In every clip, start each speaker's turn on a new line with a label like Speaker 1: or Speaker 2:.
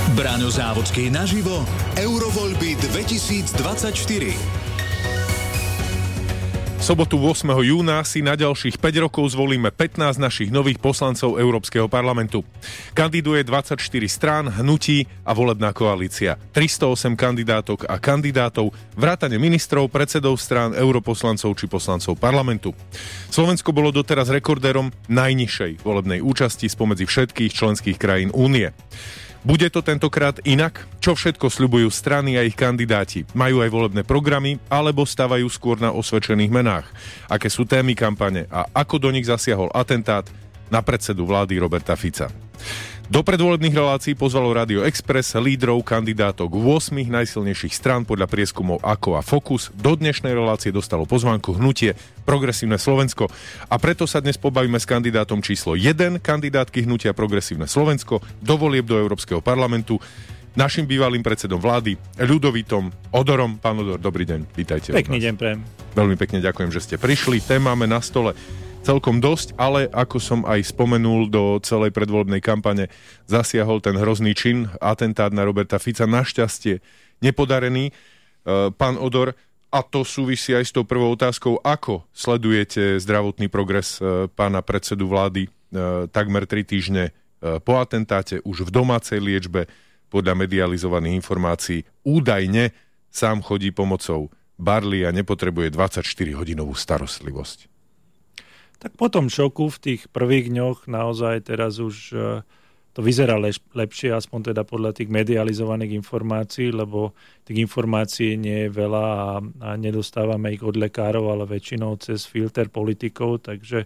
Speaker 1: Braňo Závodský naživo. Eurovoľby 2024.
Speaker 2: V sobotu 8. júna si na ďalších 5 rokov zvolíme 15 našich nových poslancov Európskeho parlamentu. Kandiduje 24 strán, hnutí a volebná koalícia. 308 kandidátok a kandidátov, vrátane ministrov, predsedov strán, europoslancov či poslancov parlamentu. Slovensko bolo doteraz rekordérom najnižšej volebnej účasti spomedzi všetkých členských krajín Únie. Bude to tentokrát inak? Čo všetko sľubujú strany a ich kandidáti? Majú aj volebné programy, alebo stavajú skôr na osvedčených menách? Aké sú témy kampane a ako do nich zasiahol atentát na predsedu vlády Roberta Fica? Do predvolebných relácií pozvalo Radio Express lídrov kandidátok 8 najsilnejších strán podľa prieskumov Ako a Focus. Do dnešnej relácie dostalo pozvánku hnutie Progresívne Slovensko. A preto sa dnes pobavíme s kandidátom číslo 1 kandidátky hnutia Progresívne Slovensko do volieb do Európskeho parlamentu, našim bývalým predsedom vlády Ľudovítom Odorom. Pán Odor, dobrý deň, vítajte.
Speaker 3: Pekný deň prejem.
Speaker 2: Veľmi pekne ďakujem, že ste prišli. Tém máme na stole celkom dosť, ale ako som aj spomenul, do celej predvolebnej kampane zasiahol ten hrozný čin, atentát na Roberta Fica, našťastie nepodarený. Pán Odor, a to súvisí aj s tou prvou otázkou, ako sledujete zdravotný progres pána predsedu vlády takmer 3 týždne po atentáte, už v domácej liečbe, podľa medializovaných informácií, údajne sám chodí pomocou barly a nepotrebuje 24-hodinovú starostlivosť.
Speaker 3: Tak po tom šoku v tých prvých dňoch naozaj teraz už to vyzerá lepšie, aspoň teda podľa tých medializovaných informácií, lebo tých informácií nie je veľa a nedostávame ich od lekárov, ale väčšinou cez filter politikov, takže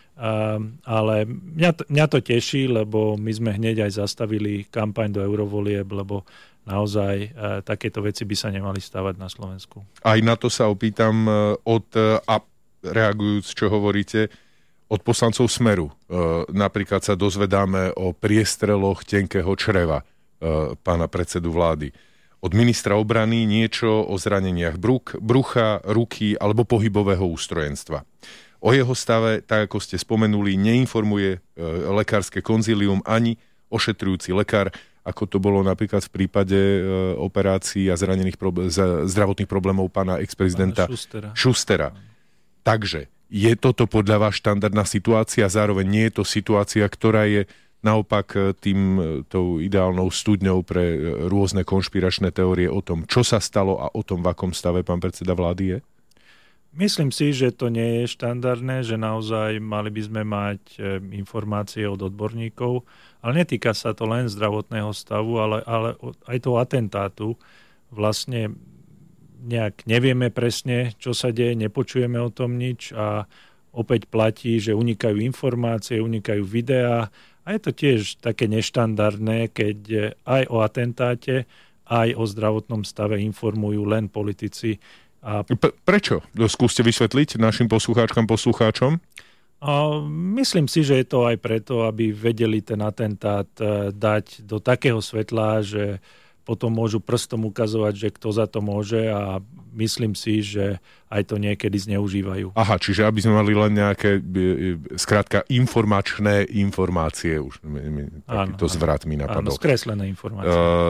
Speaker 3: ale mňa to teší, lebo my sme hneď aj zastavili kampaň do eurovolieb, lebo naozaj takéto veci by sa nemali stávať na Slovensku.
Speaker 2: Aj na to sa opýtam a reagujúc, čo hovoríte, od poslancov Smeru. Napríklad sa dozvedáme o priestreloch tenkého čreva pána predsedu vlády. Od ministra obrany niečo o zraneniach brucha, ruky alebo pohybového ústrojenstva. O jeho stave, tak ako ste spomenuli, neinformuje lekárske konzílium ani ošetrujúci lekár, ako to bolo napríklad v prípade operácií a zdravotných problémov pána exprezidenta Šustera. Takže je toto podľa vás štandardná situácia, zároveň nie je to situácia, ktorá je naopak tou ideálnou studňou pre rôzne konšpiračné teórie o tom, čo sa stalo a o tom, v akom stave pán predseda vlády je?
Speaker 3: Myslím si, že to nie je štandardné, že naozaj mali by sme mať informácie od odborníkov, ale netýka sa to len zdravotného stavu, ale aj toho atentátu. Vlastne nejak nevieme presne, čo sa deje, nepočujeme o tom nič a opäť platí, že unikajú informácie, unikajú videá a je to tiež také neštandardné, keď aj o atentáte, aj o zdravotnom stave informujú len politici.
Speaker 2: Prečo? Skúste vysvetliť našim poslucháčom?
Speaker 3: Myslím si, že je to aj preto, aby vedeli ten atentát dať do takého svetla, že potom môžu prstom ukazovať, že kto za to môže a myslím si, že aj to niekedy zneužívajú. Aha,
Speaker 2: čiže aby sme mali len nejaké, skrátka, informačné informácie, už takýto zvrat mi napadol.
Speaker 3: Áno, skreslené informácie.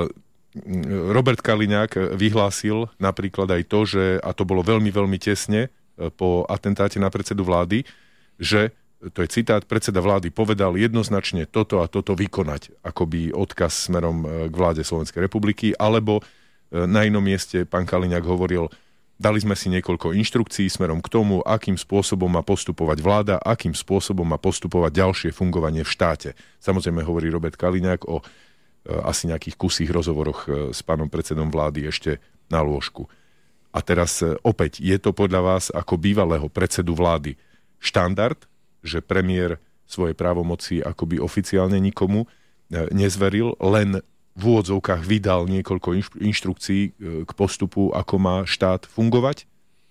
Speaker 2: Robert Kaliňák vyhlásil napríklad aj to, že, a to bolo veľmi, veľmi tesne po atentáte na predsedu vlády, že to je citát, predseda vlády povedal jednoznačne toto a toto vykonať, akoby odkaz smerom k vláde Slovenskej republiky, alebo na inom mieste pán Kaliňák hovoril, dali sme si niekoľko inštrukcií smerom k tomu, akým spôsobom má postupovať vláda, akým spôsobom má postupovať ďalšie fungovanie v štáte. Samozrejme hovorí Robert Kaliňák o asi nejakých kusých rozhovoroch s pánom predsedom vlády ešte na lôžku. A teraz opäť, je to podľa vás ako bývalého predsedu vlády štandard, že premiér svoje právomoci akoby oficiálne nikomu nezveril, len v úvodzovkách vydal niekoľko inštrukcií k postupu, ako má štát fungovať?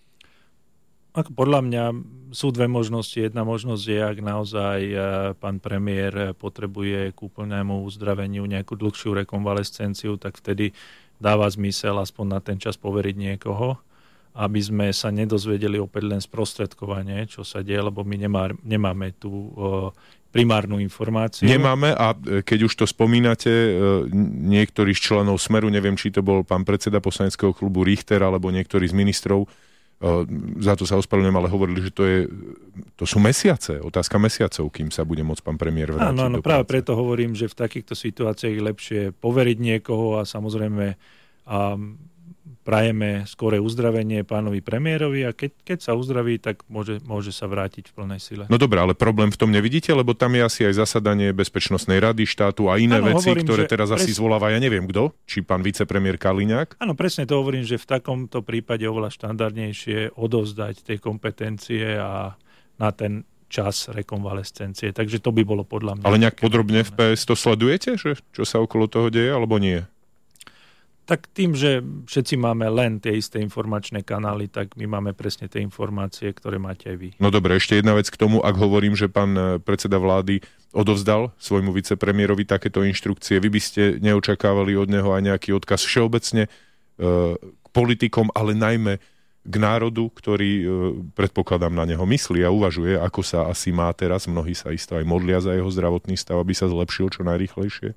Speaker 3: Podľa mňa sú dve možnosti. Jedna možnosť je, ak naozaj pán premiér potrebuje k úplnému uzdraveniu nejakú dlhšiu rekonvalescenciu, tak vtedy dáva zmysel aspoň na ten čas poveriť niekoho, aby sme sa nedozvedeli opäť len sprostredkovanie, čo sa deje, lebo my nemáme tú primárnu informáciu.
Speaker 2: Nemáme a keď už to spomínate, niektorí z členov Smeru, neviem, či to bol pán predseda poslaneckého klubu Richter alebo niektorý z ministrov, za to sa ospravedlňujem, ale hovorili, že to sú mesiace, otázka mesiacov, kým sa bude môcť pán premiér vrátiť do práce.
Speaker 3: Práve preto hovorím, že v takýchto situáciách je lepšie poveriť niekoho a samozrejme prajeme skoré uzdravenie pánovi premiérovi a keď sa uzdraví, tak môže sa vrátiť v plnej sile.
Speaker 2: No dobré, ale problém v tom nevidíte, lebo tam je asi aj zasadanie Bezpečnostnej rady štátu a iné veci, ktoré teraz asi zvoláva, ja neviem kto, či pán vicepremiér Kaliňák.
Speaker 3: Áno, presne to hovorím, že v takomto prípade oveľa štandardnejšie odovzdať tie kompetencie a na ten čas rekonvalescencie. Takže to by bolo podľa mňa...
Speaker 2: Ale nejak podrobne v PS to sledujete, že čo sa okolo toho deje, alebo nie?
Speaker 3: Tak tým, že všetci máme len tie isté informačné kanály, tak my máme presne tie informácie, ktoré máte aj vy.
Speaker 2: No dobre, ešte jedna vec k tomu, ak hovorím, že pán predseda vlády odovzdal svojmu vicepremiérovi takéto inštrukcie, vy by ste neočakávali od neho aj nejaký odkaz všeobecne k politikom, ale najmä k národu, ktorý predpokladám na neho myslí a uvažuje, ako sa asi má teraz. Mnohí sa isto aj modlia za jeho zdravotný stav, aby sa zlepšil čo najrýchlejšie.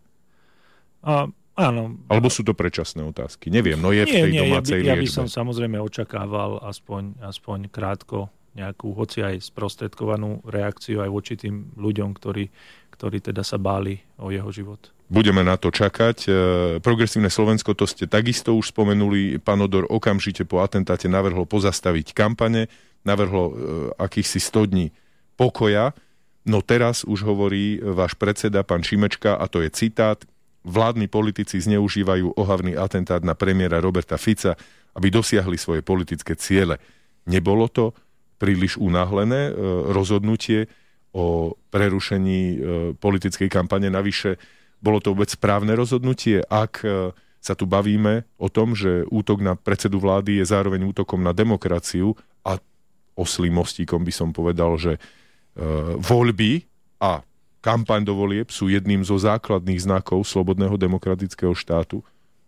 Speaker 3: Áno.
Speaker 2: Alebo sú to predčasné otázky? Neviem, no je v tej domácej liečbe.
Speaker 3: Ja by som samozrejme očakával aspoň krátko nejakú, hoci aj sprostredkovanú reakciu aj voči tým ľuďom, ktorí teda sa báli o jeho život.
Speaker 2: Budeme na to čakať. Progresívne Slovensko, to ste takisto už spomenuli. Pán Odor okamžite po atentáte navrhlo pozastaviť kampane, navrhlo akýchsi 100 dní pokoja. No teraz už hovorí váš predseda, pán Šimečka, a to je citát: vládni politici zneužívajú ohavný atentát na premiéra Roberta Fica, aby dosiahli svoje politické ciele. Nebolo to príliš unáhlené rozhodnutie o prerušení politickej kampane? Navyše, bolo to vôbec správne rozhodnutie, ak sa tu bavíme o tom, že útok na predsedu vlády je zároveň útokom na demokraciu a oslím mostíkom by som povedal, že voľby a kampaň do volieb sú jedným zo základných znakov slobodného demokratického štátu.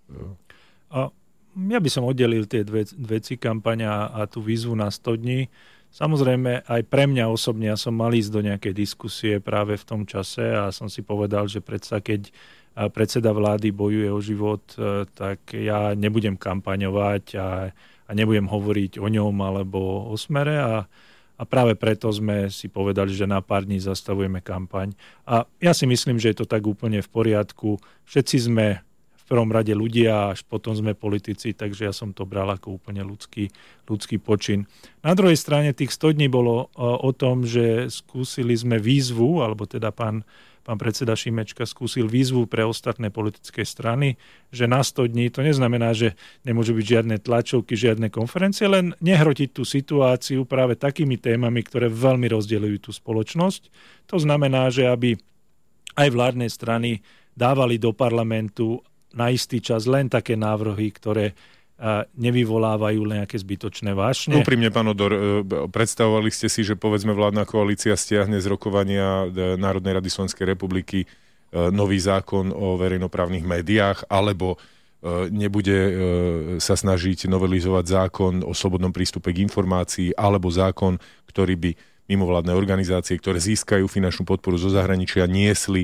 Speaker 3: Ja by som oddelil tie dve veci, kampaň a tú výzvu na 100 dní. Samozrejme, aj pre mňa osobne, ja som mal ísť do nejakej diskusie práve v tom čase a som si povedal, že predsa keď predseda vlády bojuje o život, tak ja nebudem kampaňovať a nebudem hovoriť o ňom alebo o Smere a práve preto sme si povedali, že na pár dní zastavujeme kampaň. A ja si myslím, že je to tak úplne v poriadku. Všetci sme v prvom rade ľudia, až potom sme politici, takže ja som to bral ako úplne ľudský počin. Na druhej strane tých 100 dní bolo o tom, že skúsili sme výzvu, alebo teda pán predseda Šimečka skúsil výzvu pre ostatné politické strany, že na 100 dní, to neznamená, že nemôžu byť žiadne tlačovky, žiadne konferencie, len nehrotiť tú situáciu práve takými témami, ktoré veľmi rozdeľujú tú spoločnosť. To znamená, že aby aj vládne strany dávali do parlamentu na istý čas len také návrhy, ktoré nevyvolávajú nejaké zbytočné vášne.
Speaker 2: Úprimne, pán Odor, predstavovali ste si, že povedzme vládna koalícia stiahne z rokovania Národnej rady Slovenskej republiky nový zákon o verejnoprávnych médiách, alebo nebude sa snažiť novelizovať zákon o slobodnom prístupe k informácii, alebo zákon, ktorý by mimovládne organizácie, ktoré získajú finančnú podporu zo zahraničia, niesli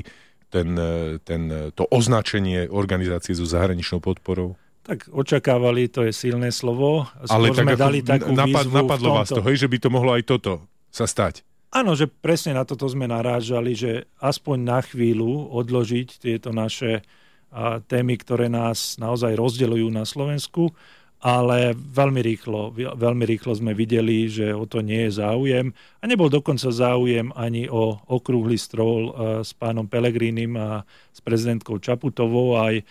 Speaker 2: to označenie organizácie so zahraničnou podporou?
Speaker 3: Tak očakávali, to je silné slovo.
Speaker 2: Ale tak
Speaker 3: dali takú výzvu
Speaker 2: napadlo vás to, že by to mohlo aj toto sa stať.
Speaker 3: Áno, že presne na toto sme narážali, že aspoň na chvíľu odložiť tieto naše témy, ktoré nás naozaj rozdeľujú na Slovensku, ale veľmi rýchlo sme videli, že o to nie je záujem. A nebol dokonca záujem ani o okrúhly stôl s pánom Pellegrinim a s prezidentkou Čaputovou.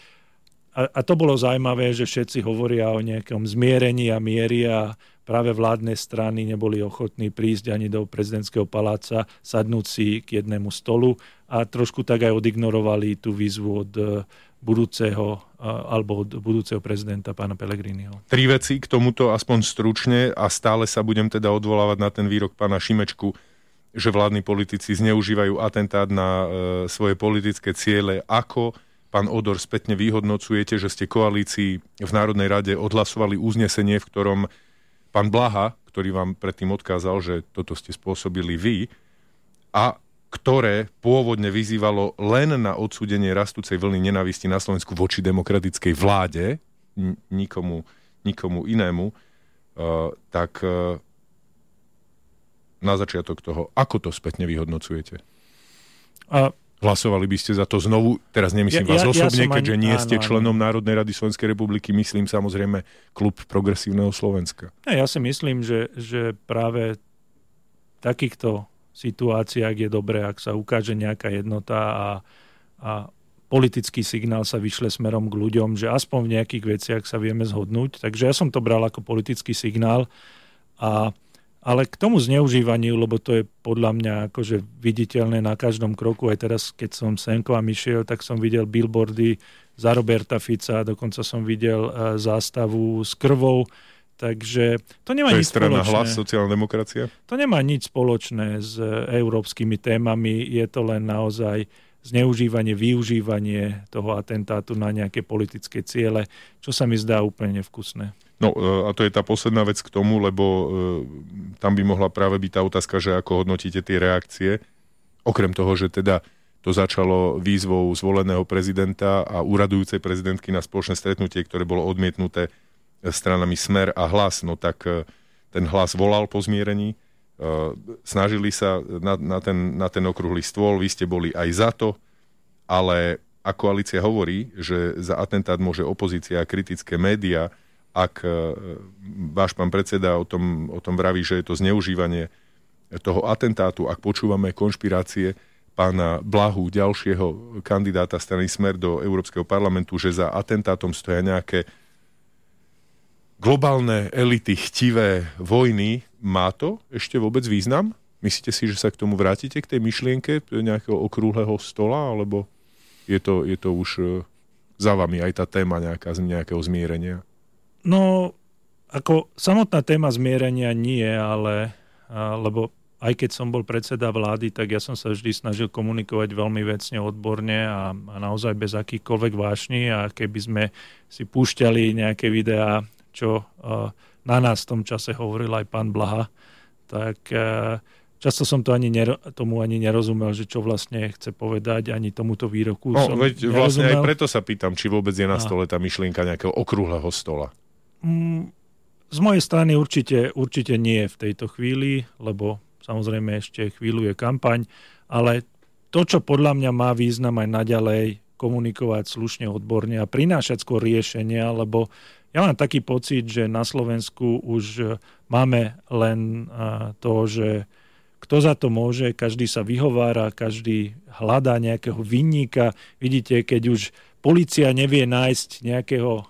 Speaker 3: A to bolo zaujímavé, že všetci hovoria o nejakom zmierení a miery a práve vládne strany neboli ochotní prísť ani do prezidentského paláca, sadnúť si k jednému stolu a trošku tak aj odignorovali tú výzvu od budúceho prezidenta pána Pellegriniho.
Speaker 2: 3 veci k tomuto aspoň stručne a stále sa budem teda odvolávať na ten výrok pána Šimečku, že vládni politici zneužívajú atentát na svoje politické ciele. Ako, pán Odor, spätne vyhodnocujete, že ste koalícii v Národnej rade odhlasovali uznesenie, v ktorom pán Blaha, ktorý vám predtým odkázal, že toto ste spôsobili vy, a ktoré pôvodne vyzývalo len na odsúdenie rastúcej vlny nenávisti na Slovensku voči demokratickej vláde, nikomu inému, tak na začiatok toho, ako to spätne vyhodnocujete? Hlasovali by ste za to znovu? Teraz nemyslím vás osobne, keďže nie ste členom Národnej rady Slovenskej republiky, myslím samozrejme Klub Progresívneho Slovenska.
Speaker 3: Ja si myslím, že práve v takýchto situáciách je dobré, ak sa ukáže nejaká jednota a politický signál sa vyšle smerom k ľuďom, že aspoň v nejakých veciach sa vieme zhodnúť. Takže ja som to bral ako politický signál. Ale k tomu zneužívaniu, lebo to je podľa mňa akože viditeľné na každom kroku, aj teraz, keď som sem k vám išiel, tak som videl billboardy za Roberta Fica, dokonca som videl zástavu s krvou, takže to nemá nič spoločné. To je strana Hlas, sociálna demokracia? To nemá nič spoločné s európskymi témami, je to len naozaj zneužívanie, využívanie toho atentátu na nejaké politické ciele, čo sa mi zdá úplne nevkusné.
Speaker 2: No a to je tá posledná vec k tomu, lebo tam by mohla práve byť tá otázka, že ako hodnotíte tie reakcie. Okrem toho, že teda to začalo výzvou zvoleného prezidenta a úradujúcej prezidentky na spoločné stretnutie, ktoré bolo odmietnuté stranami Smer a Hlas, no tak ten Hlas volal po zmierení, snažili sa na ten okrúhly stôl, vy ste boli aj za to, ale a koalícia hovorí, že za atentát môže opozícia a kritické médiá. Ak váš pán predseda o tom vraví, že je to zneužívanie toho atentátu, ak počúvame konšpirácie pána Blahu, ďalšieho kandidáta strany Smer do Európskeho parlamentu, že za atentátom stoja nejaké globálne elity chtivé vojny, má to ešte vôbec význam? Myslíte si, že sa k tomu vrátite, k tej myšlienke nejakého okrúhleho stola, alebo je to už za vami aj tá téma nejakého zmierenia?
Speaker 3: No, ako samotná téma zmierenia nie, lebo aj keď som bol predseda vlády, tak ja som sa vždy snažil komunikovať veľmi vecne, odborne a naozaj bez akýchkoľvek vášni, a keby sme si púšťali nejaké videá, čo na nás v tom čase hovoril aj pán Blaha, tak často som tomu ani nerozumel, že čo vlastne chce povedať, ani tomuto výroku som
Speaker 2: veď vlastne aj preto sa pýtam, či vôbec je na stole tá myšlienka nejakého okrúhleho stola.
Speaker 3: Z mojej strany určite nie v tejto chvíli, lebo samozrejme ešte chvíľu je kampaň, ale to, čo podľa mňa má význam aj naďalej komunikovať slušne, odborne a prinášať skôr riešenia, lebo ja mám taký pocit, že na Slovensku už máme len to, že kto za to môže, každý sa vyhovára, každý hľadá nejakého vinníka. Vidíte, keď už polícia nevie nájsť nejakého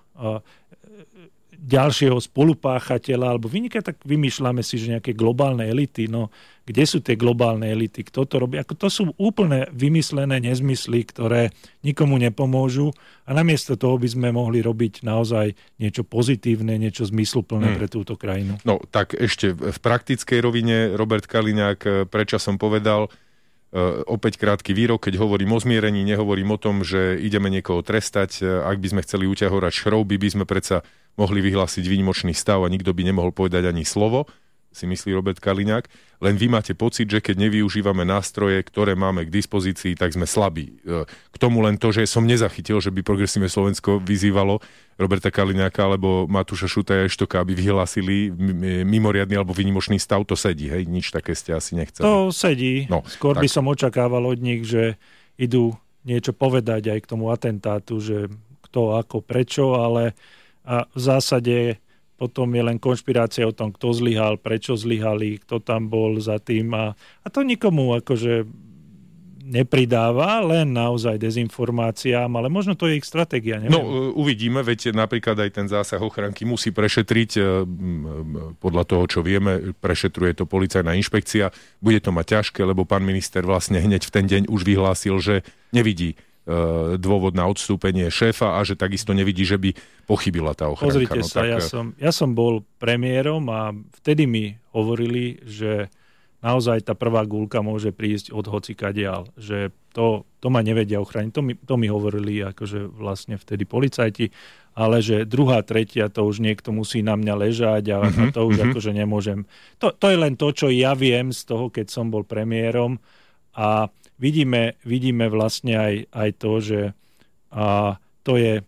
Speaker 3: ďalšieho spolupáchateľa alebo vyniká, tak vymýšľame si, že nejaké globálne elity. No, kde sú tie globálne elity? Kto to robí? To sú úplne vymyslené nezmysly, ktoré nikomu nepomôžu, a namiesto toho by sme mohli robiť naozaj niečo pozitívne, niečo zmysluplné pre túto krajinu.
Speaker 2: No, tak ešte v praktickej rovine Robert Kaliňák predčasom povedal, opäť krátky výrok, keď hovorím o zmierení, nehovorím o tom, že ideme niekoho trestať. Ak by sme chceli uťahorať šrouby, by sme predsa mohli vyhlásiť výnimočný stav a nikto by nemohol povedať ani slovo, si myslí Robert Kaliňák. Len vy máte pocit, že keď nevyužívame nástroje, ktoré máme k dispozícii, tak sme slabí. K tomu len to, že som nezachytil, že by Progresívne Slovensko vyzývalo Roberta Kaliňáka alebo Matúša Šutaja Eštoka, aby vyhlásili mimoriadny alebo výnimočný stav, to sedí, hej? Nič také ste asi nechceli.
Speaker 3: To sedí. No, skôr by som očakával od nich, že idú niečo povedať aj k tomu atentátu, že kto, ako, prečo, ale a v zásade potom je len konšpirácia o tom, kto zlyhal, prečo zlyhali, kto tam bol za tým, a to nikomu akože nepridáva, len naozaj dezinformáciám, ale možno to je ich stratégia, neviem.
Speaker 2: No, uvidíme, veď napríklad aj ten zásah ochranky musí prešetriť, podľa toho, čo vieme, prešetruje to policajná inšpekcia, bude to mať ťažké, lebo pán minister vlastne hneď v ten deň už vyhlásil, že nevidí dôvod na odstúpenie šéfa a že takisto nevidí, že by pochybila tá ochranka.
Speaker 3: Pozrite sa, ja som bol premiérom a vtedy mi hovorili, že naozaj tá prvá guľka môže prísť od hocikadiaľ, že to ma nevedia ochrániť. To mi hovorili akože vlastne vtedy policajti, ale že druhá, tretia, to už niekto musí na mňa ležať a to už akože nemôžem. To je len to, čo ja viem z toho, keď som bol premiérom. a vidíme vlastne aj to, že to je,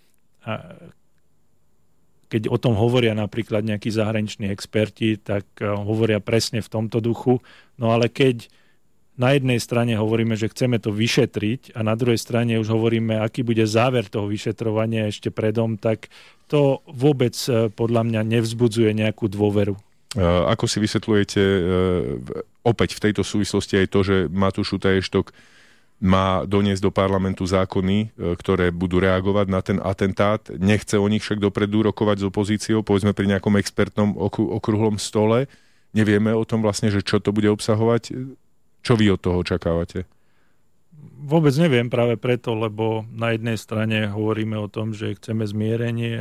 Speaker 3: keď o tom hovoria napríklad nejakí zahraniční experti, tak hovoria presne v tomto duchu. No ale keď na jednej strane hovoríme, že chceme to vyšetriť a na druhej strane už hovoríme, aký bude záver toho vyšetrovania ešte predom, tak to vôbec podľa mňa nevzbudzuje nejakú dôveru.
Speaker 2: Ako si vysvetľujete opäť v tejto súvislosti aj to, že Matúš Šutaj-Eštok má doniesť do parlamentu zákony, ktoré budú reagovať na ten atentát. Nechce o nich však dopredu rokovať s opozíciou, povedzme pri nejakom expertnom okrúhlom stole. Nevieme o tom vlastne, že čo to bude obsahovať. Čo vy od toho očakávate?
Speaker 3: Vôbec neviem práve preto, lebo na jednej strane hovoríme o tom, že chceme zmierenie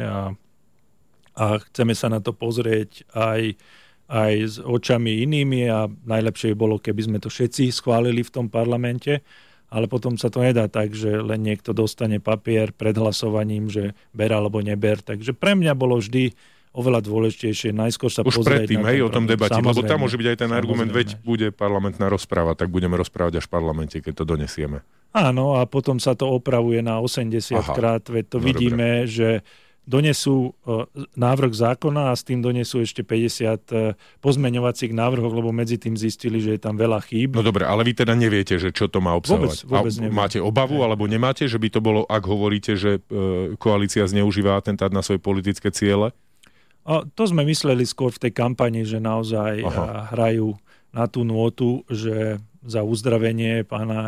Speaker 3: a chceme sa na to pozrieť aj s očami inými a najlepšie bolo, keby sme to všetci schválili v tom parlamente, ale potom sa to nedá tak, že len niekto dostane papier pred hlasovaním, že ber alebo neber. Takže pre mňa bolo vždy oveľa dôležitejšie najskôr sa
Speaker 2: už
Speaker 3: pozrieť
Speaker 2: predtým,
Speaker 3: na ten
Speaker 2: o tom debatiť, lebo tam môže byť aj ten argument, veď
Speaker 3: samozrejme.
Speaker 2: bude parlamentná rozpráva, tak budeme rozprávať až v parlamente, keď to donesieme.
Speaker 3: Áno, a potom sa to opravuje na 80 krát, veď to vidíme, že donesú návrh zákona a s tým donesú ešte 50 pozmeňovacích návrhov, lebo medzi tým zistili, že je tam veľa chýb.
Speaker 2: No dobre, ale vy teda neviete, že čo to má obsahovať.
Speaker 3: Vôbec neviem.
Speaker 2: Máte obavu, alebo nemáte, že by to bolo, ak hovoríte, že koalícia zneužíva atentát na svoje politické ciele?
Speaker 3: To sme mysleli skôr v tej kampani, že naozaj hrajú na tú nôtu, že za uzdravenie pána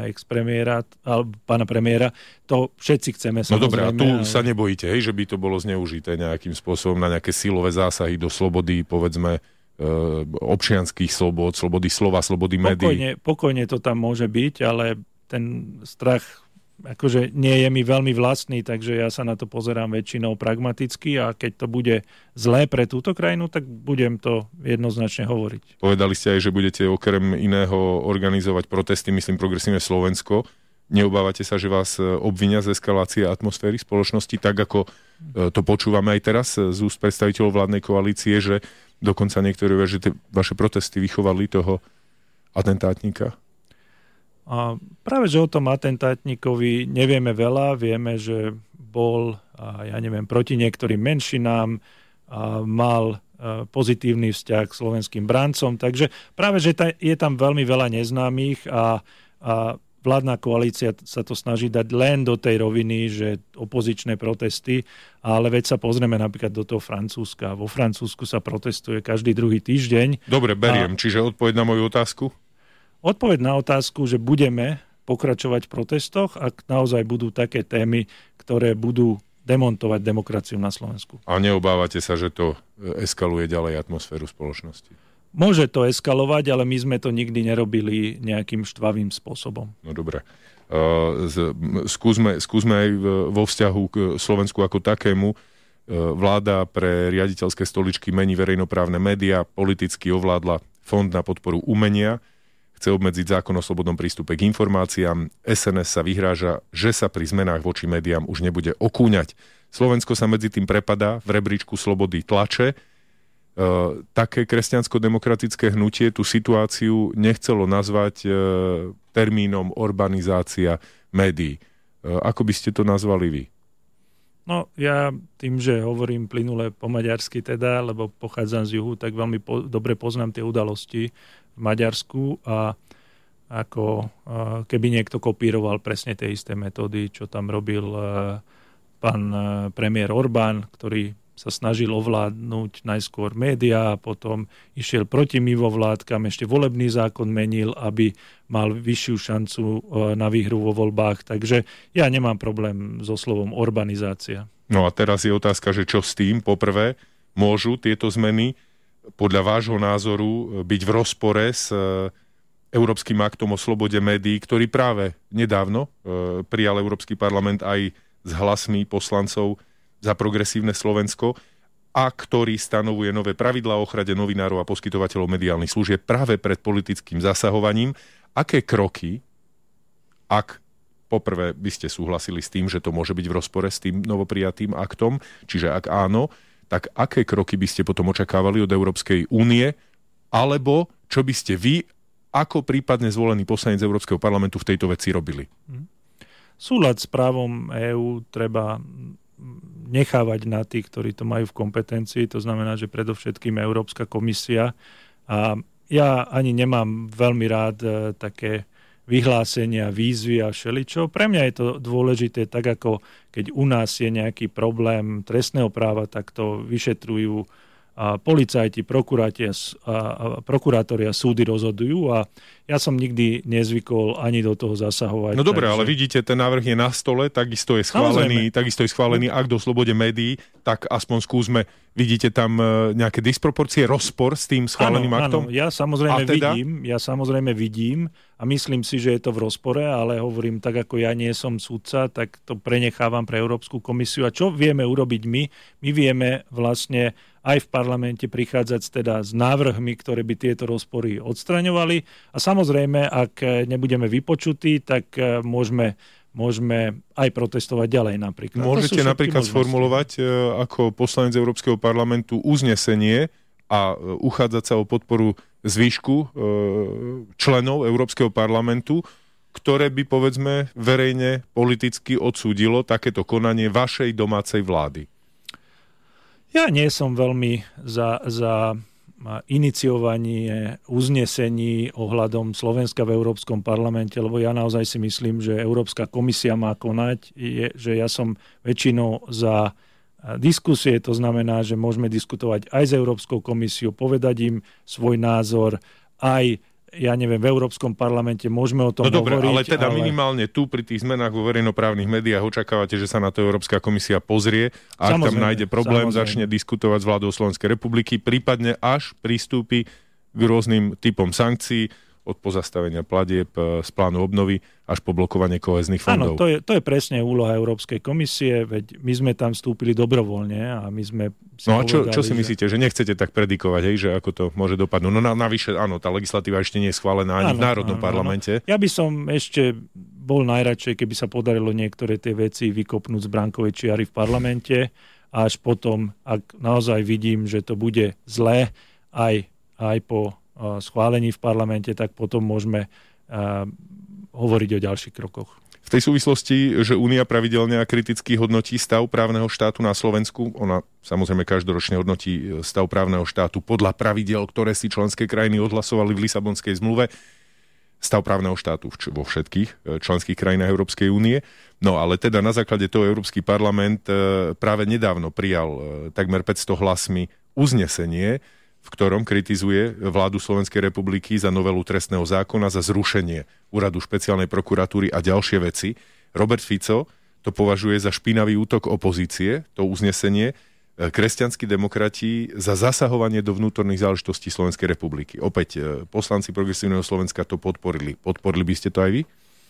Speaker 3: premiéra, to všetci chceme, samozrejme.
Speaker 2: No dobré, a tu sa nebojíte, že by to bolo zneužité nejakým spôsobom na nejaké silové zásahy do slobody, povedzme, občianskych slobod, slobody slova, slobody médií?
Speaker 3: Pokojne to tam môže byť, ale ten strach akože nie je mi veľmi vlastný, takže ja sa na to pozerám väčšinou pragmaticky a keď to bude zlé pre túto krajinu, tak budem to jednoznačne hovoriť.
Speaker 2: Povedali ste aj, že budete okrem iného organizovať protesty, myslím Progresívne Slovensko. Neobávate sa, že vás obvinia z eskalácie atmosféry spoločnosti, tak ako to počúvame aj teraz z úst predstaviteľov vládnej koalície, že dokonca niektorí že tie vaše protesty vychovali toho atentátníka?
Speaker 3: A práve, že o tom atentátnikovi nevieme veľa. Vieme, že bol, proti niektorým menšinám, mal pozitívny vzťah k slovenským brancom. Takže práve, že je tam veľmi veľa neznámych a vládna koalícia sa to snaží dať len do tej roviny, že opozičné protesty, ale veď sa pozrieme napríklad do toho Francúzska. Vo Francúzsku sa protestuje každý druhý týždeň.
Speaker 2: Dobre, beriem. Čiže odpoveď na moju otázku?
Speaker 3: Odpoveď na otázku, že budeme pokračovať v protestoch, ak naozaj budú také témy, ktoré budú demontovať demokraciu na Slovensku.
Speaker 2: A neobávate sa, že to eskaluje ďalej atmosféru spoločnosti?
Speaker 3: Môže to eskalovať, ale my sme to nikdy nerobili nejakým štvavým spôsobom.
Speaker 2: No dobre. Skúsme aj vo vzťahu k Slovensku ako takému. Vláda pre riaditeľské stoličky mení verejnoprávne médiá, politicky ovládla Fond na podporu umenia, chce obmedziť zákon o slobodnom prístupe k informáciám. SNS sa vyhráža, že sa pri zmenách voči médiám už nebude okúňať. Slovensko sa medzi tým prepadá v rebríčku slobody tlače. Také kresťansko-demokratické hnutie tú situáciu nechcelo nazvať termínom urbanizácia médií. Ako by ste to nazvali vy?
Speaker 3: No, ja tým, že hovorím plynule po maďarsky teda, lebo pochádzam z juhu, tak veľmi dobre poznám tie udalosti v Maďarsku a ako keby niekto kopíroval presne tie isté metódy, čo tam robil pán premiér Orbán, ktorý sa snažil ovládnuť najskôr médiá a potom išiel proti mimovládkam, ešte volebný zákon menil, aby mal vyššiu šancu na výhru vo voľbách. Takže ja nemám problém so slovom urbanizácia.
Speaker 2: No a teraz je otázka, že čo s tým? Poprvé, môžu tieto zmeny podľa vášho názoru byť v rozpore s Európskym aktom o slobode médií, ktorý práve nedávno prijal Európsky parlament aj s hlasmi poslancov za progresívne Slovensko a ktorý stanovuje nové pravidlá o ochrane novinárov a poskytovateľov mediálnych služieb práve pred politickým zasahovaním. Aké kroky, ak poprvé by ste súhlasili s tým, že to môže byť v rozpore s tým novoprijatým aktom, čiže ak áno, tak aké kroky by ste potom očakávali od Európskej únie, alebo čo by ste vy ako prípadne zvolený poslanec Európskeho parlamentu v tejto veci robili?
Speaker 3: Súlad s právom EÚ treba nechávať na tých, ktorí to majú v kompetencii, to znamená, že predovšetkým Európska komisia. A ja ani nemám veľmi rád také vyhlásenia, výzvy a všeličo. Pre mňa je to dôležité, tak ako keď u nás je nejaký problém trestného práva, tak to vyšetrujú a policajti, prokurátori a súdy rozhodujú a ja som nikdy nezvykol ani do toho zasahovať.
Speaker 2: No dobre, ale vidíte, ten návrh je na stole, takisto je schválený akt o slobode médií, tak aspoň skúsme, vidíte tam nejaké disproporcie, rozpor s tým schváleným aktom?
Speaker 3: Áno, ja samozrejme vidím a myslím si, že je to v rozpore, ale hovorím, tak ako ja nie som sudca, tak to prenechávam pre Európsku komisiu. A čo vieme urobiť my? My vieme vlastne aj v parlamente prichádzať teda s návrhmi, ktoré by tieto rozpory odstraňovali. A samozrejme, ak nebudeme vypočutí, tak môžeme aj protestovať ďalej napríklad.
Speaker 2: Môžete napríklad sformulovať ako poslanec Európskeho parlamentu uznesenie a uchádzať sa o podporu zvýšku členov Európskeho parlamentu, ktoré by, povedzme, verejne politicky odsúdilo takéto konanie vašej domácej vlády.
Speaker 3: Ja nie som veľmi za iniciovanie uznesení ohľadom Slovenska v Európskom parlamente, lebo ja naozaj si myslím, že Európska komisia má konať, že ja som väčšinou za diskusie, to znamená, že môžeme diskutovať aj s Európskou komisiou, povedať im svoj názor, aj v Európskom parlamente môžeme o tom hovoriť.
Speaker 2: Ale teda minimálne tu pri tých zmenách vo verejnoprávnych médiách očakávate, že sa na to Európska komisia pozrie a ak tam nájde problém, začne diskutovať s vládou Slovenskej republiky, prípadne až pristúpi k rôznym typom sankcií, od pozastavenia platieb z plánu obnovy až po blokovanie kohéznych fondov.
Speaker 3: Áno, to je presne úloha Európskej komisie, veď my sme tam vstúpili dobrovoľne a my sme si
Speaker 2: No a čo si myslíte, že nechcete tak predikovať, že ako to môže dopadnúť? No navyše, áno, tá legislatíva ešte nie je schválená ani v Národnom parlamente.
Speaker 3: Ja by som ešte bol najradšej, keby sa podarilo niektoré tie veci vykopnúť z bránkovej čiary v parlamente a až potom, ak naozaj vidím, že to bude zlé aj po schválení v parlamente, tak potom môžeme hovoriť o ďalších krokoch.
Speaker 2: V tej súvislosti, že Únia pravidelne a kriticky hodnotí stav právneho štátu na Slovensku, ona samozrejme každoročne hodnotí stav právneho štátu podľa pravidiel, ktoré si členské krajiny odhlasovali v Lisabonskej zmluve, stav právneho štátu vo všetkých členských krajinách Európskej únie. No ale teda na základe toho Európsky parlament práve nedávno prijal takmer 500 hlasmi uznesenie, v ktorom kritizuje vládu Slovenskej republiky za novelu trestného zákona, za zrušenie úradu špeciálnej prokuratúry a ďalšie veci. Robert Fico to považuje za špinavý útok opozície, to uznesenie, kresťanskí demokrati za zasahovanie do vnútorných záležitostí Slovenskej republiky. Opäť poslanci Progresívneho Slovenska to podporili. Podporili by ste to aj vy?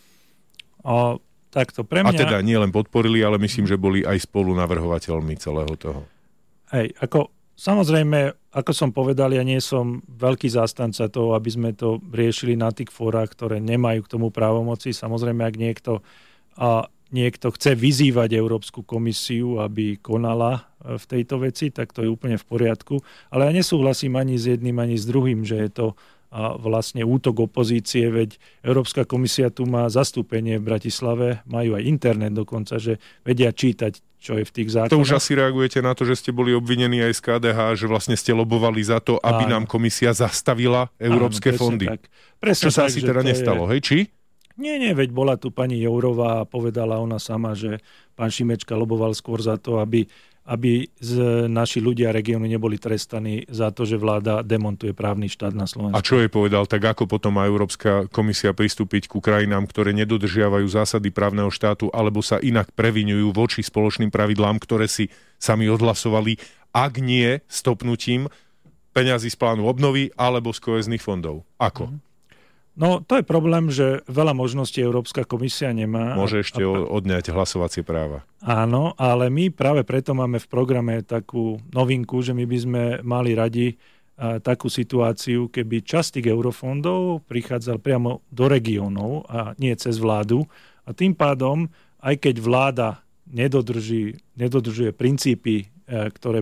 Speaker 3: Takto pre mňa...
Speaker 2: A teda nie len podporili, ale myslím, že boli aj spolu navrhovateľmi celého toho.
Speaker 3: Samozrejme, ako som povedal, ja nie som veľký zástanca toho, aby sme to riešili na tých fórach, ktoré nemajú k tomu právomoci. Samozrejme, ak niekto chce vyzývať Európsku komisiu, aby konala v tejto veci, tak to je úplne v poriadku. Ale ja nesúhlasím ani s jedným, ani s druhým, že je to vlastne útok opozície, veď Európska komisia tu má zastúpenie v Bratislave, majú aj internet dokonca, že vedia čítať, čo je v tých zákonoch.
Speaker 2: To už asi reagujete na to, že ste boli obvinení aj z KDH, že vlastne ste lobovali za to, aby nám komisia zastavila európske fondy. Čo sa asi teda nestalo, hej? Či?
Speaker 3: Nie, veď bola tu pani Jourová a povedala ona sama, že pán Šimečka loboval skôr za to, aby naši ľudia regiónu neboli trestaní za to, že vláda demontuje právny štát na Slovensku.
Speaker 2: A čo jej povedal, tak ako potom má Európska komisia pristúpiť ku krajinám, ktoré nedodržiavajú zásady právneho štátu alebo sa inak previňujú voči spoločným pravidlám, ktoré si sami odhlasovali, ak nie stopnutím peňazí z plánu obnovy alebo z kohéznych fondov? Ako?
Speaker 3: No, to je problém, že veľa možností Európska komisia nemá.
Speaker 2: Môže ešte odňať hlasovacie práva.
Speaker 3: Áno, ale my práve preto máme v programe takú novinku, že my by sme mali radi takú situáciu, keby časť tých eurofondov prichádzal priamo do regiónov a nie cez vládu. A tým pádom, aj keď vláda nedodržuje princípy, ktoré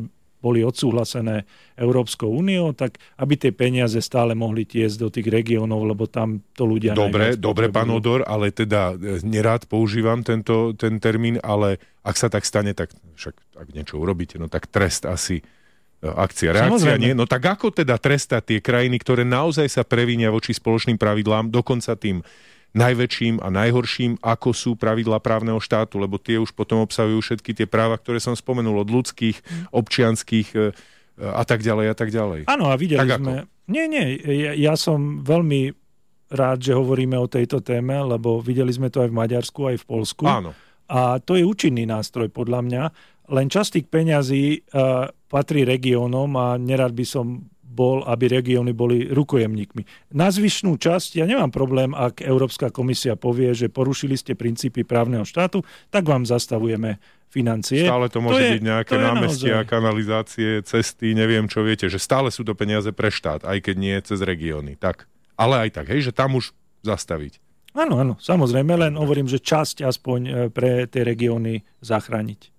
Speaker 3: boli odsúhlasené Európskou úniou, tak aby tie peniaze stále mohli tiesť do tých regiónov, lebo tam to ľudia
Speaker 2: Dobre, pán Odor, ale teda nerád používam ten termín, ale ak sa tak stane, tak však ak niečo urobíte, no tak trest asi akcia, reakcia nie. No tak ako teda trestať tie krajiny, ktoré naozaj sa previnia voči spoločným pravidlám, dokonca tým najväčším a najhorším, ako sú pravidlá právneho štátu, lebo tie už potom obsahujú všetky tie práva, ktoré som spomenul, od ľudských, občianskych a tak ďalej a tak ďalej.
Speaker 3: Áno, a videli
Speaker 2: tak
Speaker 3: sme... Nie, ja som veľmi rád, že hovoríme o tejto téme, lebo videli sme to aj v Maďarsku, aj v Poľsku.
Speaker 2: Áno.
Speaker 3: A to je účinný nástroj, podľa mňa. Len časť tých peňazí patrí regiónom a nerad by som bol, aby regióny boli rukojemníkmi. Na zvyšnú časť ja nemám problém, ak Európska komisia povie, že porušili ste princípy právneho štátu, tak vám zastavujeme financie.
Speaker 2: Stále to môže byť nejaké námestia, kanalizácie, cesty, neviem čo, viete, že stále sú to peniaze pre štát, aj keď nie cez regióny. Tak. Ale aj tak, hej, že tam už zastaviť.
Speaker 3: Áno, samozrejme, len hovorím, že časť aspoň pre tie regióny zachrániť.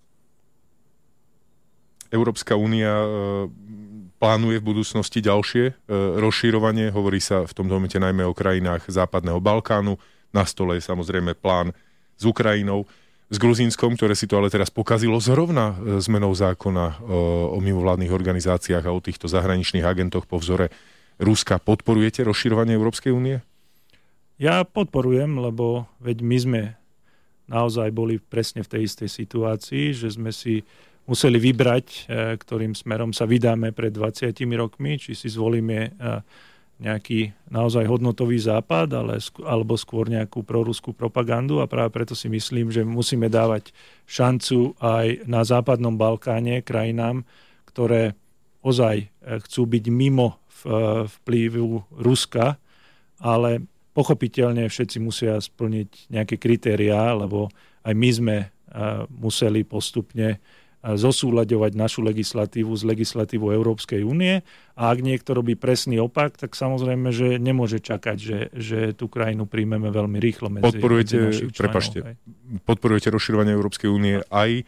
Speaker 2: Európska únia plánuje v budúcnosti ďalšie rozširovanie. Hovorí sa v tomto momente najmä o krajinách Západného Balkánu. Na stole je samozrejme plán s Ukrajinou, s Gruzínskom, ktoré si to ale teraz pokazilo zrovna zmenou zákona o mimovládnych organizáciách a o týchto zahraničných agentoch po vzore Ruska. Podporujete rozširovanie Európskej únie?
Speaker 3: Ja podporujem, lebo veď my sme naozaj boli presne v tej istej situácii, že sme si museli vybrať, ktorým smerom sa vydáme pred 20 rokmi, či si zvolíme nejaký naozaj hodnotový západ, alebo skôr nejakú proruskú propagandu, a práve preto si myslím, že musíme dávať šancu aj na Západnom Balkáne krajinám, ktoré ozaj chcú byť mimo vplyvu Ruska, ale pochopiteľne všetci musia splniť nejaké kritériá, lebo aj my sme museli postupne zosúľaďovať našu legislatívu s legislatívou Európskej únie, a ak niekto robí presný opak, tak samozrejme, že nemôže čakať, že tú krajinu príjmeme veľmi rýchlo medzi našich členov.
Speaker 2: Podporujete rozširovanie Európskej únie aj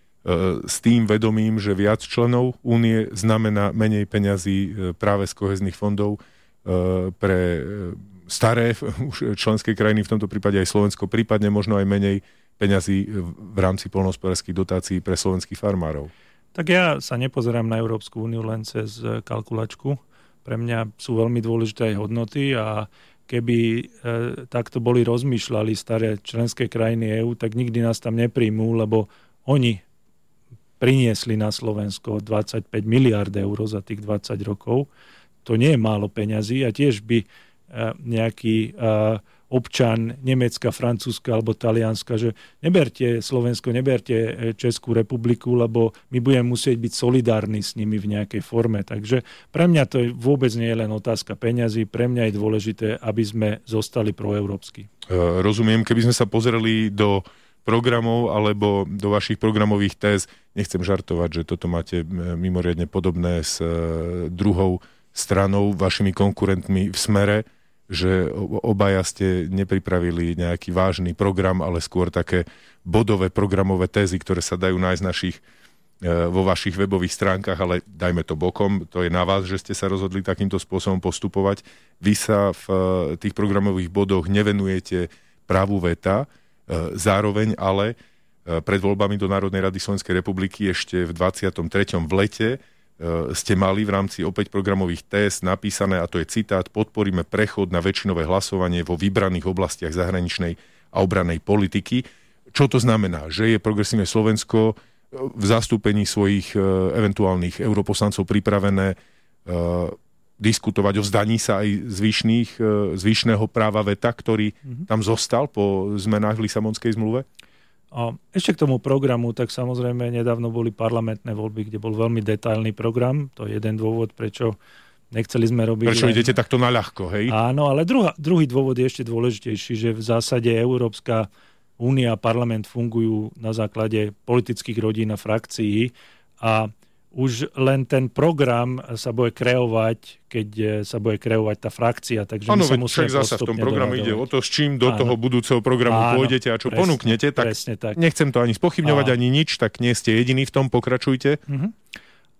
Speaker 2: s tým vedomím, že viac členov únie znamená menej peňazí práve z kohezných fondov pre staré členské krajiny, v tomto prípade aj Slovensko, prípadne možno aj menej peňazí v rámci poľnohospodárskych dotácií pre slovenských farmárov?
Speaker 3: Tak ja sa nepozerám na Európsku úniu len cez kalkulačku. Pre mňa sú veľmi dôležité aj hodnoty, a keby takto boli rozmýšľali staré členské krajiny EÚ, tak nikdy nás tam nepríjmú, lebo oni priniesli na Slovensko 25 miliárd eur za tých 20 rokov. To nie je málo peňazí, a tiež by nejaký občan Nemecka, Francúzska alebo Talianska, že neberte Slovensko, neberte Českú republiku, lebo my budeme musieť byť solidárni s nimi v nejakej forme. Takže pre mňa to vôbec nie je len otázka peňazí, pre mňa je dôležité, aby sme zostali proeurópsky.
Speaker 2: Rozumiem, keby sme sa pozreli do programov alebo do vašich programových téz, nechcem žartovať, že toto máte mimoriadne podobné s druhou stranou, vašimi konkurentmi v Smere, že obaja ste nepripravili nejaký vážny program, ale skôr také bodové programové tézy, ktoré sa dajú nájsť vo vašich webových stránkach, ale dajme to bokom, to je na vás, že ste sa rozhodli takýmto spôsobom postupovať. Vy sa v tých programových bodoch nevenujete právu veta, zároveň ale pred voľbami do Národnej rady Slovenskej republiky ešte v 23. v lete ste mali v rámci opäť programových téz napísané, a to je citát: podporíme prechod na väčšinové hlasovanie vo vybraných oblastiach zahraničnej a obrannej politiky. Čo to znamená? Že je Progresívne Slovensko v zastúpení svojich eventuálnych europoslancov pripravené diskutovať o vzdaní sa aj zvyšného práva veta, ktorý tam zostal po zmenách v Lisabonskej zmluve?
Speaker 3: A ešte k tomu programu, tak samozrejme nedávno boli parlamentné voľby, kde bol veľmi detailný program. To je jeden dôvod, prečo nechceli sme robiť...
Speaker 2: Prečo idete takto na ľahko, hej?
Speaker 3: Áno, ale druhý dôvod je ešte dôležitejší, že v zásade Európska únia a parlament fungujú na základe politických rodín a frakcií, a už len ten program sa bude kreovať, keď sa bude kreovať tá frakcia. Takže
Speaker 2: áno, veď však zasa v tom programe ide o to, s čím do toho budúceho programu pôjdete a čo ponúknete. Tak nechcem to ani spochybňovať, ani nič, tak nie ste jediní v tom, pokračujte.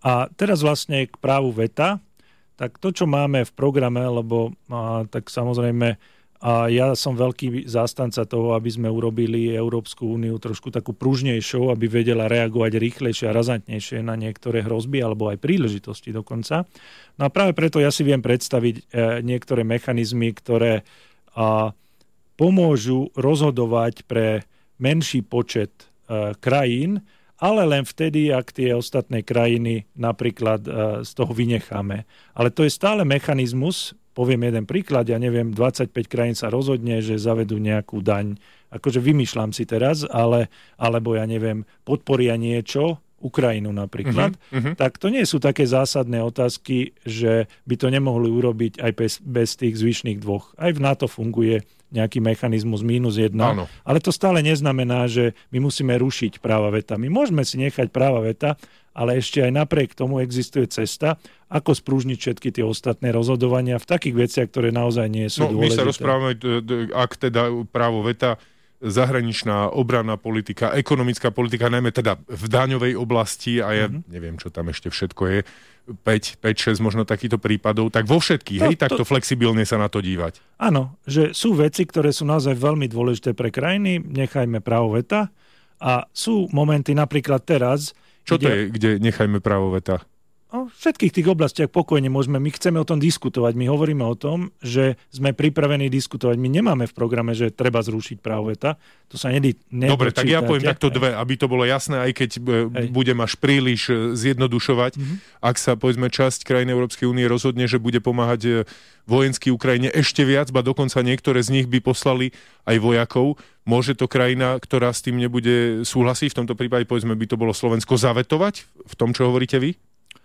Speaker 3: A teraz vlastne k právu veta, tak to, čo máme v programe, lebo tak samozrejme ja som veľký zástanca toho, aby sme urobili Európsku úniu trošku takú pružnejšou, aby vedela reagovať rýchlejšie a razantnejšie na niektoré hrozby alebo aj príležitosti dokonca. No a práve preto ja si viem predstaviť niektoré mechanizmy, ktoré pomôžu rozhodovať pre menší počet krajín, ale len vtedy, ak tie ostatné krajiny napríklad z toho vynecháme. Ale to je stále mechanizmus, poviem jeden príklad, ja neviem, 25 krajín sa rozhodne, že zavedú nejakú daň, akože vymýšľam si teraz, alebo ja neviem, podporia niečo, Ukrajinu napríklad, tak to nie sú také zásadné otázky, že by to nemohli urobiť aj bez tých zvyšných dvoch. Aj v NATO funguje nejaký mechanizmus -1, ale to stále neznamená, že my musíme rušiť práva veta. My môžeme si nechať práva veta, ale ešte aj napriek tomu existuje cesta, ako sprúžniť všetky tie ostatné rozhodovania v takých veciach, ktoré naozaj nie sú dôležité.
Speaker 2: My sa rozprávame, ak teda právo veta, zahraničná, obranná politika, ekonomická politika, najmä teda v daňovej oblasti, a ja neviem, čo tam ešte všetko je, 5-6 možno takýchto prípadov, tak vo všetkých, takto flexibilne sa na to dívať.
Speaker 3: Áno, že sú veci, ktoré sú naozaj veľmi dôležité pre krajiny, nechajme právo veta, a sú momenty napríklad teraz...
Speaker 2: Čo to je, kde nechajme právo veta?
Speaker 3: V všetkých tých oblastiach pokojne môžeme, my chceme o tom diskutovať, my hovoríme o tom, že sme pripravení diskutovať. My nemáme v programe, že treba zrušiť právo veta. To sa nedočítate.
Speaker 2: Dobre, tak ja poviem takto dve, aby to bolo jasné, aj keď budem až príliš zjednodušovať. Ak sa, povedzme, časť krajín Európskej únie rozhodne, že bude pomáhať vojenský Ukrajine ešte viac, ba dokonca niektoré z nich by poslali aj vojakov, môže to krajina, ktorá s tým nebude súhlasiť, v tomto prípade, povedzme, by to bolo Slovensko, zavetovať v tom, čo hovoríte vy?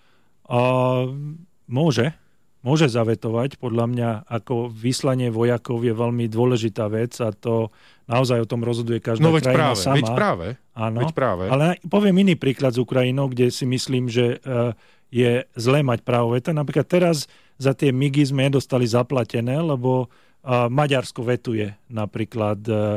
Speaker 3: Môže zavetovať. Podľa mňa ako vyslanie vojakov je veľmi dôležitá vec a to naozaj o tom rozhoduje každá krajina sama.
Speaker 2: Veď práve.
Speaker 3: Ale poviem iný príklad s Ukrajinou, kde si myslím, že je zlé mať právo veta. Napríklad teraz za tie MIGy sme nedostali zaplatené, lebo Maďarsko vetuje napríklad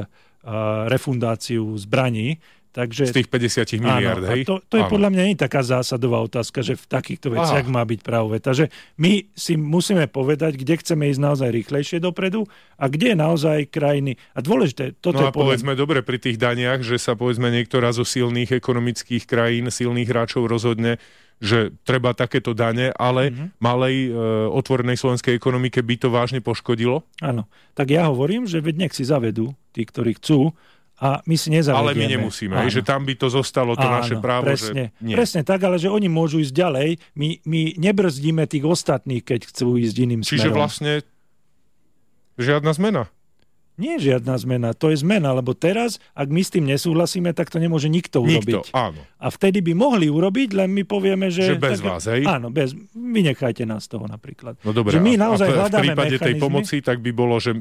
Speaker 3: refundáciu zbraní. Takže,
Speaker 2: z tých 50 miliárd, hej?
Speaker 3: To je podľa mňa nie taká zásadová otázka, že v takýchto veciach má byť právo veta. Že my si musíme povedať, kde chceme ísť naozaj rýchlejšie dopredu a kde naozaj krajiny... A dôležité, toto je
Speaker 2: povedzme dobre pri tých daniach, že sa povedzme niektorá zo silných ekonomických krajín, silných hráčov rozhodne, že treba takéto dane, ale malej otvorenej slovenskej ekonomike by to vážne poškodilo?
Speaker 3: Áno. Tak ja hovorím, že veď nech si zavedú tí, ktorí chcú, a my si nezavedieme.
Speaker 2: Ale my nemusíme, že tam by to zostalo to naše právo,
Speaker 3: presne,
Speaker 2: že nie.
Speaker 3: Presne tak, ale že oni môžu ísť ďalej, my nebrzdíme tých ostatných, keď chcú ísť iným smerom.
Speaker 2: Čiže vlastne žiadna zmena.
Speaker 3: Nie je žiadna zmena, to je zmena, lebo teraz, ak my s tým nesúhlasíme, tak to nemôže nikto urobiť.
Speaker 2: Áno.
Speaker 3: A vtedy by mohli urobiť, len my povieme, že...
Speaker 2: Že bez vás, hej?
Speaker 3: Áno, vynechajte nás toho napríklad.
Speaker 2: No dobre,
Speaker 3: že my naozaj
Speaker 2: v prípade
Speaker 3: mechanizmy,
Speaker 2: tej pomoci, tak by bolo, že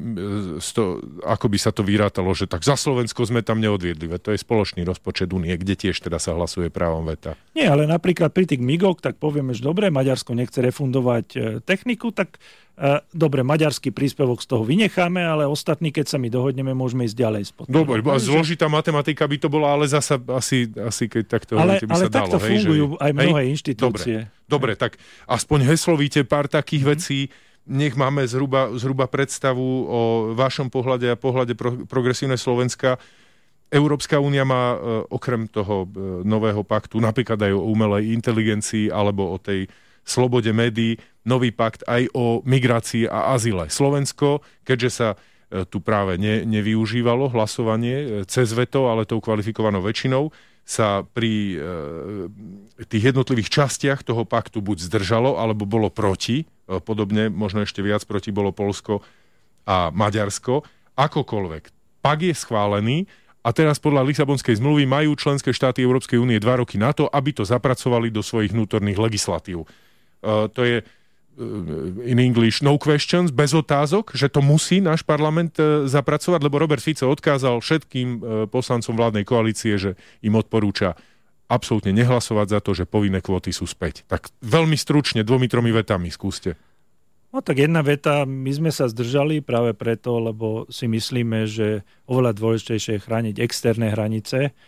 Speaker 2: ako by sa to vyrátalo, že tak za Slovensko sme tam neodviedli, to je spoločný rozpočet Únie, kde tiež teda sa hlasuje právom veta.
Speaker 3: Nie, ale napríklad pri tých MIGoch, tak povieme, že dobre, Maďarsko nechce refundovať techniku, tak dobre, maďarský príspevok z toho vynecháme, ale ostatní, keď sa my dohodneme, môžeme ísť ďalej.
Speaker 2: Dobre, zložitá matematika by to bola, ale zasa asi keď takto hovoríte, by sa dalo.
Speaker 3: Ale takto fungujú aj mnohé inštitúcie.
Speaker 2: Dobre, tak aspoň heslovíte pár takých vecí, nech máme zhruba predstavu o vašom pohľade a pohľade progresívne Slovenska. Európska únia má okrem toho nového paktu, napríklad aj o umelej inteligencii alebo o tej slobode médií, nový pakt aj o migrácii a azyle. Slovensko, keďže sa tu práve nevyužívalo hlasovanie cez veto, ale tou kvalifikovanou väčšinou, sa pri tých jednotlivých častiach toho paktu buď zdržalo, alebo bolo proti. Podobne, možno ešte viac proti bolo Poľsko a Maďarsko. Akokoľvek. Pakt je schválený a teraz podľa Lisabonskej zmluvy majú členské štáty Európskej únie 2 roky na to, aby to zapracovali do svojich vnútorných legislatív. To je in English no questions, bez otázok, že to musí náš parlament zapracovať, lebo Robert Fico odkázal všetkým poslancom vládnej koalície, že im odporúča absolútne nehlasovať za to, že povinné kvóty sú späť. Tak veľmi stručne, 2-3 vetami skúste.
Speaker 3: No tak jedna veta, my sme sa zdržali práve preto, lebo si myslíme, že oveľa dôležitejšie je chrániť externé hranice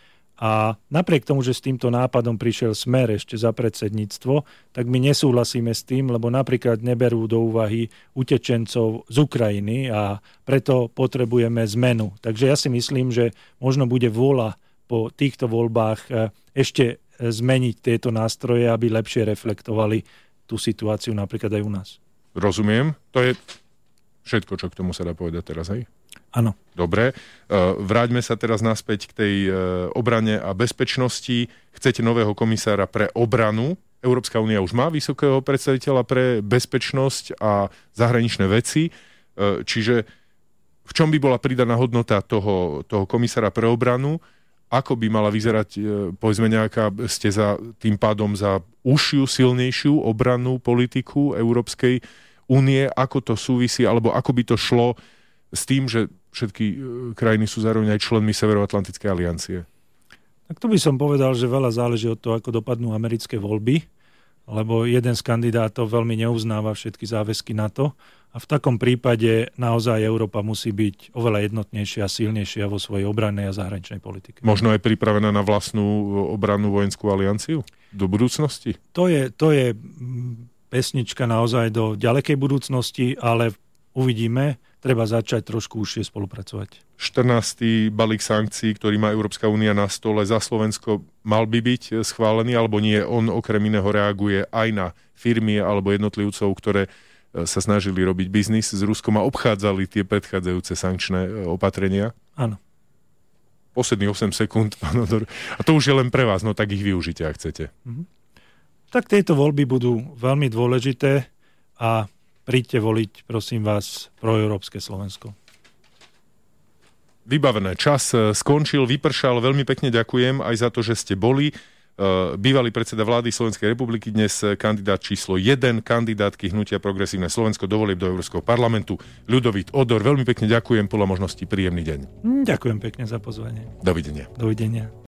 Speaker 3: A napriek tomu, že s týmto nápadom prišiel Smer ešte za predsedníctvo, tak my nesúhlasíme s tým, lebo napríklad neberú do úvahy utečencov z Ukrajiny a preto potrebujeme zmenu. Takže ja si myslím, že možno bude vôľa po týchto voľbách ešte zmeniť tieto nástroje, aby lepšie reflektovali tú situáciu napríklad aj u nás.
Speaker 2: Rozumiem. To je všetko, čo k tomu sa dá povedať teraz, hej?
Speaker 3: Áno.
Speaker 2: Dobre. Vráťme sa teraz naspäť k tej obrane a bezpečnosti. Chcete nového komisára pre obranu. Európska únia už má vysokého predstaviteľa pre bezpečnosť a zahraničné veci. Čiže v čom by bola pridaná hodnota toho komisára pre obranu? Ako by mala vyzerať, povedzme nejaká, ste za tým pádom za užšiu, silnejšiu obrannú politiku Európskej únie? Ako to súvisí, alebo ako by to šlo s tým, že všetky krajiny sú zároveň aj členmi Severoatlantickej aliancie?
Speaker 3: Tak tu by som povedal, že veľa záleží od toho, ako dopadnú americké voľby, lebo jeden z kandidátov veľmi neuznáva všetky záväzky NATO a v takom prípade naozaj Európa musí byť oveľa jednotnejšia a silnejšia vo svojej obrannej a zahraničnej politike.
Speaker 2: Možno aj pripravená na vlastnú obrannú vojenskú alianciu do budúcnosti?
Speaker 3: To je pesnička naozaj do ďalekej budúcnosti, ale uvidíme. Treba začať trošku užšie spolupracovať.
Speaker 2: 14. balík sankcií, ktorý má Európska únia na stole za Slovensko, mal by byť schválený, alebo nie? On okrem iného reaguje aj na firmy alebo jednotlivcov, ktoré sa snažili robiť biznis s Ruskom a obchádzali tie predchádzajúce sankčné opatrenia?
Speaker 3: Áno.
Speaker 2: Posledných 8 sekúnd, pán Odor. A to už je len pre vás, no tak ich využite, ak chcete.
Speaker 3: Tak tieto voľby budú veľmi dôležité a príďte voliť, prosím vás, proeurópske Slovensko.
Speaker 2: Vybavené. Čas skončil, vypršal. Veľmi pekne ďakujem aj za to, že ste boli. Bývalý predseda vlády Slovenskej republiky, dnes kandidát číslo 1, kandidátky Hnutia Progresívne Slovensko do volieb do Európskeho parlamentu, Ľudovít Odor. Veľmi pekne ďakujem, podľa možností príjemný deň.
Speaker 3: Ďakujem pekne za pozvanie.
Speaker 2: Dovidenia.
Speaker 3: Dovidenia.